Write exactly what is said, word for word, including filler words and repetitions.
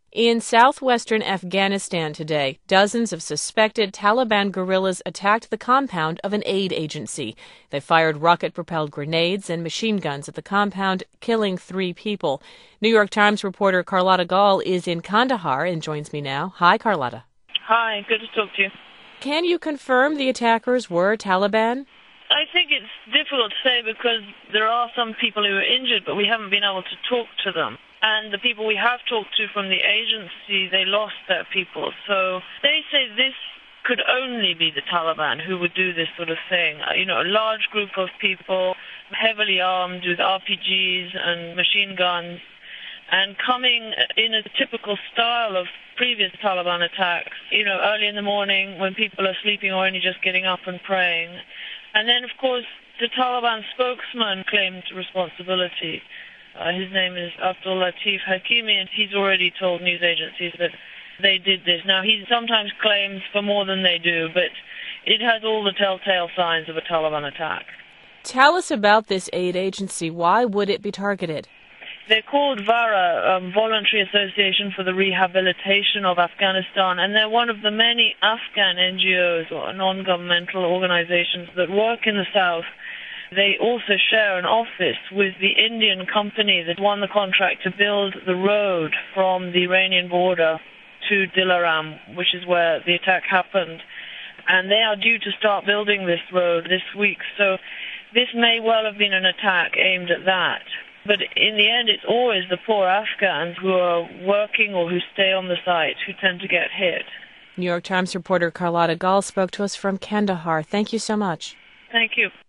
In southwestern Afghanistan today, dozens of suspected Taliban guerrillas attacked the compound of an aid agency. They fired rocket-propelled grenades and machine guns at the compound, killing three people. New York Times reporter Carlotta Gall is in Kandahar and joins me now. Hi, Carlotta. Hi, good to talk to you. Can you confirm the attackers were Taliban? I think it's difficult to say because there are some people who are injured, but we haven't been able to talk to them. And the people we have talked to from the agency, they lost their people. So they say this could only be the Taliban who would do this sort of thing. You know, a large group of people, heavily armed with R P Gs and machine guns, and coming in a typical style of previous Taliban attacks, you know, early in the morning when people are sleeping or only just getting up and praying. And then, of course, the Taliban spokesman claimed responsibility. Uh, his name is Abdul Latif Hakimi, and he's already told news agencies that they did this. Now, he sometimes claims for more than they do, but it has all the telltale signs of a Taliban attack. Tell us about this aid agency. Why would it be targeted? They're called VARA, um, Voluntary Association for the Rehabilitation of Afghanistan, and they're one of the many Afghan N G Os or non-governmental organizations that work in the south. They also share an office with the Indian company that won the contract to build the road from the Iranian border to Dilaram, which is where the attack happened. And they are due to start building this road this week, so this may well have been an attack aimed at that. But in the end, it's always the poor Afghans who are working or who stay on the site who tend to get hit. New York Times reporter Carlotta Gall spoke to us from Kandahar. Thank you so much. Thank you.